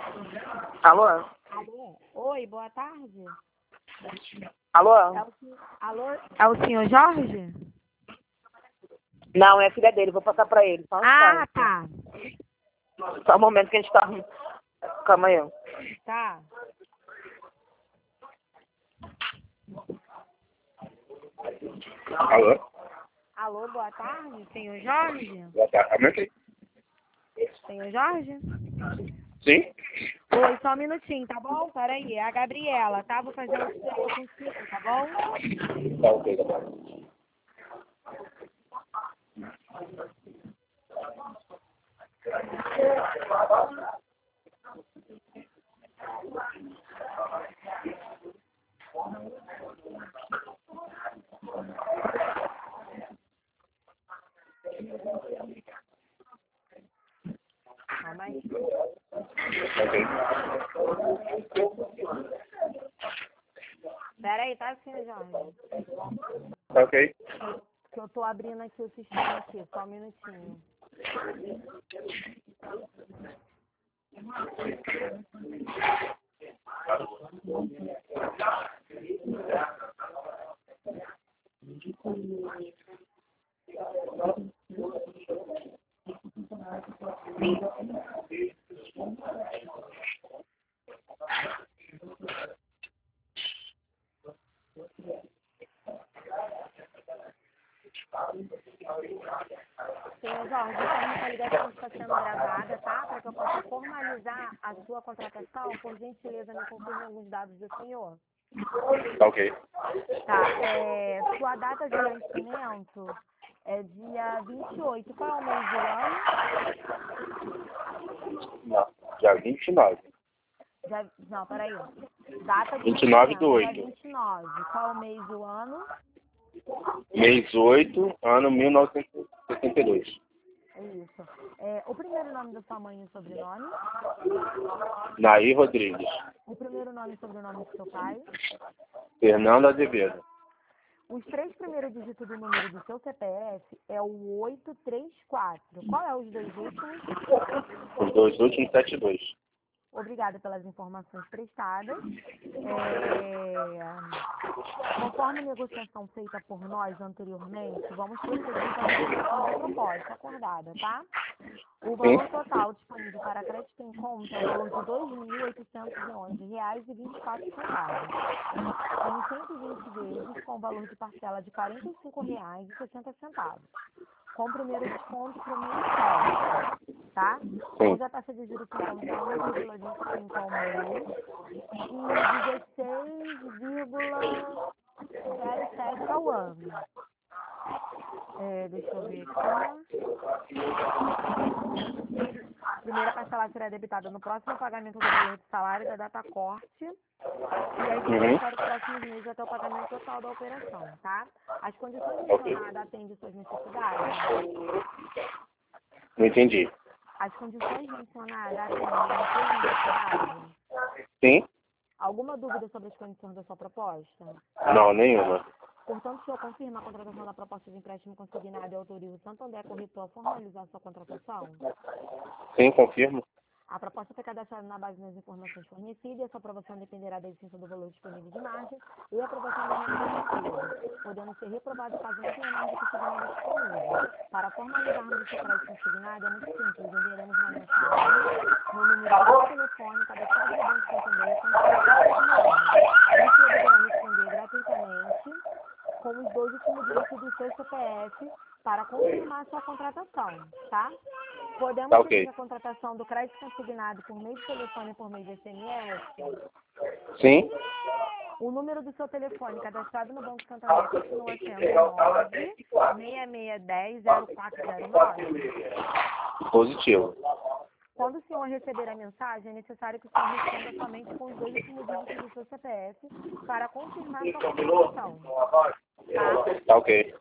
Alô? Alô? Oi, boa tarde. Alô? Alô? É o senhor Jorge? Não, é a filha dele, vou passar pra ele. Só um instante. Tá. Só um momento que a gente tá... Calma aí. Tá. Alô? Alô, boa tarde, senhor Jorge? Boa tarde. Aumentei. Senhor Jorge? Sim? Oi, só um minutinho, tá bom? Peraí, é a Gabriela, tá? Vou fazer uma história contigo, tá bom? Tá ok, tá bom. Calma aí. Ok. Peraí, tá, senhor Jorge? Tá ok. Que eu tô abrindo aqui o sistema aqui, só um minutinho. Senhor Jorge, essa ligação está sendo gravada, tá? Para que eu possa formalizar a sua contratação, por gentileza, me confirme alguns dados do senhor. Tá ok. Tá, sua data de nascimento é dia 28. Qual é o mês do ano? Não. Dia 29. Não, peraí. Data de 29 do nascimento, 8. dia 29. Qual é o mês do ano? Mês 8, ano 1962. Isso. O primeiro nome da sua mãe e o sobrenome? Nair Rodrigues. O primeiro nome e sobrenome do seu pai? Fernando Azevedo. Os 3 primeiros dígitos do número do seu CPF é o 834. Qual é os 2 últimos? Os 2 últimos 72. Obrigada pelas informações prestadas. Conforme a negociação feita por nós anteriormente, vamos proceder para a negociação da proposta acordada, tá? O valor total disponível para crédito em conta é o valor de R$ 2.811,24. Em 120 vezes, com o valor de parcela de R$ 45,60. Com o primeiro desconto para o mês 7, tá? Hoje a taxa de juros se encontra 1,25 ao mês e 16,07 ao ano. Deixa eu ver aqui. Primeira parcela será debitada no próximo pagamento do valor do salário da data corte. E aí para os próximos meses até o pagamento total da operação, tá? As condições mencionadas atendem suas necessidades? Não entendi. As condições mencionadas atendem suas necessidades? Sim? Alguma dúvida sobre as condições da sua proposta? Não, nenhuma. Portanto, o senhor confirma a contratação da proposta de empréstimo consignado e autoriza o Santander Corretor a formalizar sua contratação? Sim, confirmo. A proposta foi cadastrada na base das informações fornecidas e a sua aprovação dependerá da existência do valor disponível de margem e a aprovação da empresa, podendo ser reprovado caso não tenha margem consignada disponível. Para formalizarmos o seu crédito consignado é muito simples, enviaremos uma mensagem no número do telefone cadastrado no Banco Santander com os o senhor deverá responder gratuitamente com os 2 últimos dígitos do seu CPF para confirmar sua contratação, tá? Podemos fazer a contratação do crédito consignado por meio de telefone e por meio de SMS? Sim? O número do seu telefone cadastrado no Banco Santander continua sendo 966100409? Positivo. Quando o senhor receber a mensagem, é necessário que o senhor responda somente com os 2 últimos dígitos do seu CPF para confirmar sua contratação. Tá ok.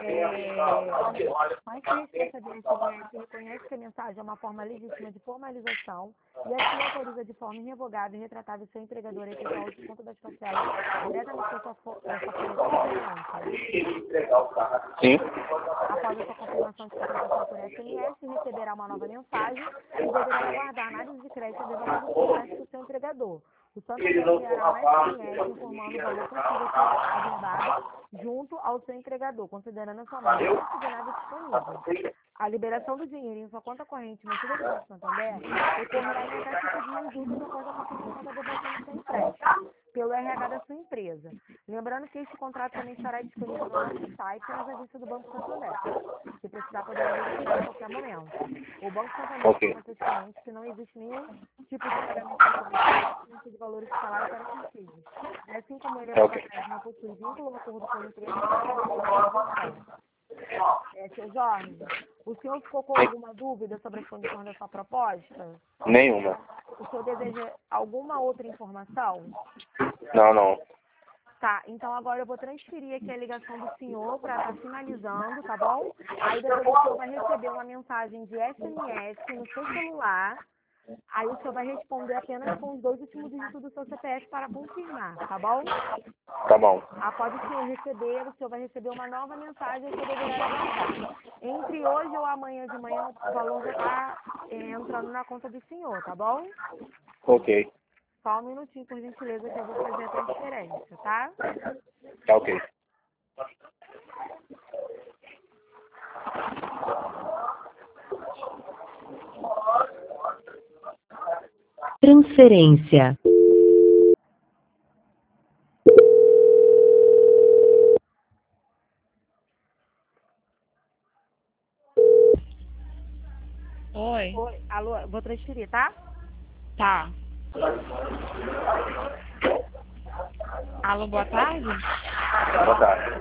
Mas se receber esse e-mail, se reconhece que a mensagem é uma forma legítima de formalização e assim autoriza de forma irrevogável e retratável seu empregador a efetuar o desconto das parcelas diretamente da sua folha de pagamento. Sim? Após a sua confirmação de contratação por SMS, receberá uma nova mensagem e deverá aguardar a análise de crédito de valor do contrato do seu entregador. O Santander enviará um SMS informando o valor possível a ser aguardado junto ao seu entregador, considerando a sua marca consignada disponível. A liberação do dinheiro em sua conta corrente mantida do Banco Santander ocorrerá em até 5 dias úteis após a confirmação da devolução do seu empréstimo pelo RH da sua empresa. Lembrando que este contrato também estará disponível no nosso site e nas agências do Banco Santander. Se precisar, poderá verificar a qualquer momento. O Banco Santander informa a seus clientes que não existe nenhum tipo de pagamento de valores de salário para conselhos. Assim como ele não possui vínculo no acordo com a empresa, seu Jorge, o senhor ficou com alguma dúvida sobre as condições da sua proposta? Nenhuma. O senhor deseja alguma outra informação? Não. Tá, então agora eu vou transferir aqui a ligação do senhor para estar finalizando, tá bom? Aí depois o senhor vai receber uma mensagem de SMS no seu celular. Aí o senhor vai responder apenas com os 2 últimos dígitos do seu CPF para confirmar, tá bom? Tá bom. Após o senhor receber, o senhor vai receber uma nova mensagem que deverá aguardar. Entre hoje ou amanhã de manhã, o valor já está entrando na conta do senhor, tá bom? Ok. Só um minutinho, por gentileza, que eu vou fazer a transferência, tá? Tá ok. Transferência. Oi. Oi, alô, vou transferir, tá? Tá. Alô, boa tarde? Boa tarde.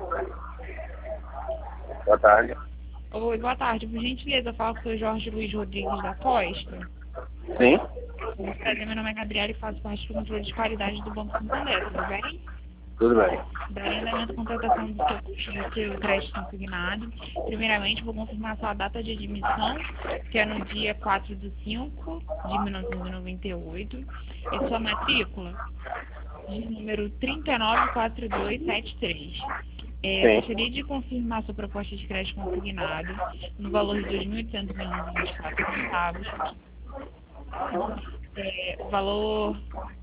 Boa tarde. Oi, boa tarde. Por gentileza, fala com o seu Jorge Luiz Rodrigues da Costa. Sim? Prazer, meu nome é Gabriela e faço parte do controle de qualidade do Banco Santander, tudo bem? Tudo bem. Daí, andamento com contratação do seu crédito consignado. Primeiramente, vou confirmar sua data de admissão, que é no dia 4/5/1998, e sua matrícula, de número 394273. Gostaria de confirmar sua proposta de crédito consignado no valor de R$ 2.824. O valor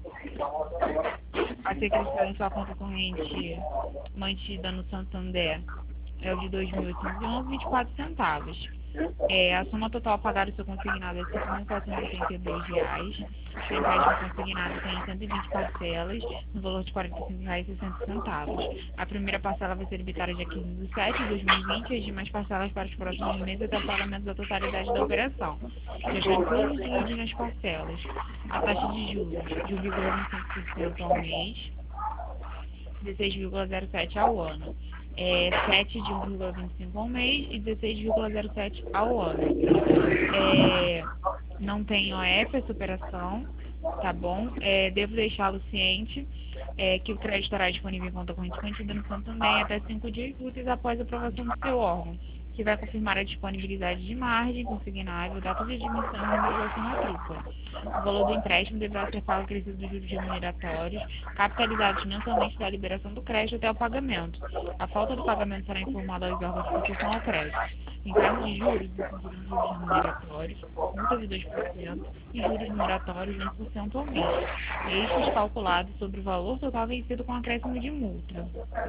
a ser acrescentado em sua conta corrente mantida no Santander é o de R$ 2.811,24. A soma total a pagar do seu consignado é R$ 5.482. O empréstimo consignado tem 120 parcelas, no valor de R$ 45,60. A primeira parcela vai ser debitada dia 15/7/2020 e as demais parcelas para os próximos meses até o pagamento da totalidade da operação. Já está incluído nas parcelas. A taxa de juros de 1,25% ao mês, 16,07% ao ano. 7 de 1,25 ao mês e 16,07 ao ano. Não tem OF essa operação, tá bom? Devo deixá-lo ciente que o crédito estará disponível em conta corrente mantida no Santander até 5 dias úteis após a aprovação do seu órgão, que vai confirmar a disponibilidade de margem consignável, data de admissão e número da sua matrícula. O valor do empréstimo deverá ser pago acrescido dos juros remuneratórios, capitalizados mensalmente da liberação do crédito até o pagamento. A falta do pagamento será informada aos órgãos de proteção ao crédito. Em caso de juros, juros remuneratórios, multa de 2% e juros moratórios de 1% ao mês. Estes calculados sobre o valor total vencido com acréscimo de multa.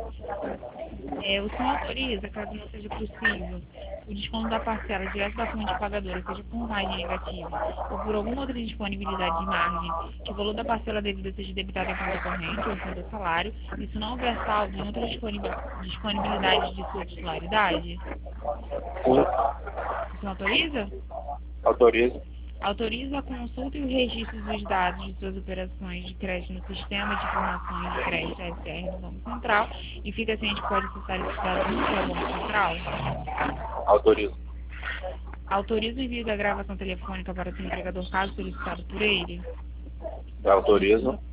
O senhor autoriza, caso não seja possível, o desconto da parcela direto da fonte pagadora, seja por margem negativa ou por alguma outra disponibilidade de margem, que o valor da parcela devida seja debitado em conta corrente ou fundo do salário, isso não houver saldo em outra disponibilidade de sua titularidade? Sim. O senhor autoriza? Autorizo. Autoriza a consulta e o registro dos dados de suas operações de crédito no Sistema de Informações de Crédito SR do Banco Central e fica ciente que pode acessar esses dados no seu Banco Central? Autorizo. Autoriza o envio da gravação telefônica para o seu empregador caso solicitado por ele? Autorizo.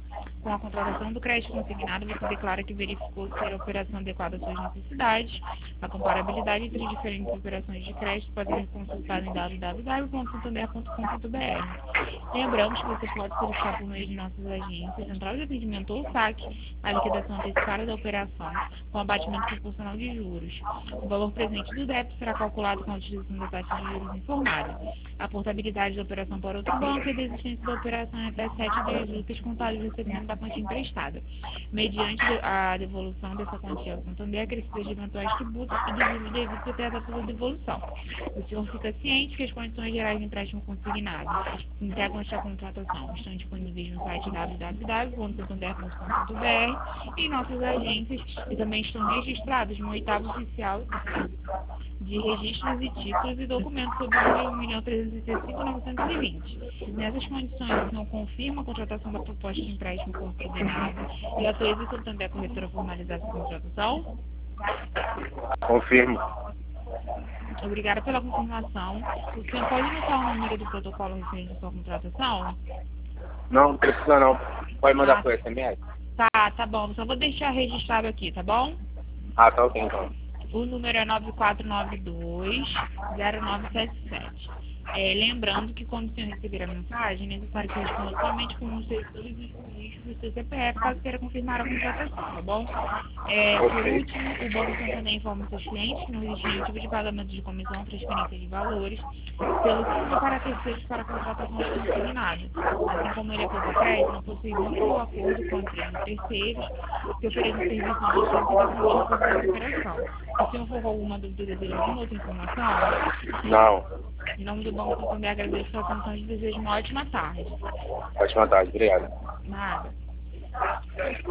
Com a contratação do crédito consignado, você declara que verificou ser a operação adequada às suas necessidades. A comparabilidade entre diferentes operações de crédito pode ser consultada em www.santander.com.br. Lembramos que você pode solicitar por meio de nossas agências, central de atendimento ou saque, a liquidação antecipada da operação, com abatimento proporcional de juros. O valor presente do débito será calculado com a utilização da taxa de juros informada. A portabilidade da operação para outro banco e a desistência da operação em até 7 dias úteis contados do recebimento da quantia emprestada, mediante a devolução dessa quantia ao Santander, acrescidas de eventuais tributos e dos devidos até a data da devolução. O senhor fica ciente que as condições gerais de empréstimo consignado integram esta contratação estão disponíveis no site www.santander.com.br e em nossas agências e também estão registrados no 8º oficial de registros e títulos e documentos sob o número 1.365.920. Nessas condições, o senhor confirma a contratação da proposta de empréstimo consignado e autoriza o Santander Corretora a formalizar essa contratação? Confirmo. Obrigada pela confirmação. O senhor pode anotar o número do protocolo referente à sua contratação? Não precisa não. Pode mandar por SMS? Tá bom. Só vou deixar registrado aqui, tá bom? Ah, tá ok então. O número é 9492-0977. Lembrando que quando o senhor receber a mensagem, é necessário que responda somente com os seus registros do seu CPF, caso queira confirmar a contratação, tá bom? Por último, o Banco Santander informa seus clientes que não existe nenhum tipo de pagamento de comissão ou transferência de valores pelo simples para terceiros para a contratação consignada. Assim como ele aplica crédito, não possui vínculo ou acordo com empresas terceiros que oferecem serviços de gestão e documentação da operação. Se o senhor for com alguma dúvida, deseja alguma outra informação? Não. Em nome do Banco Santander, agradeço a sua atenção e desejo uma ótima tarde. Ótima tarde, obrigado. Nada.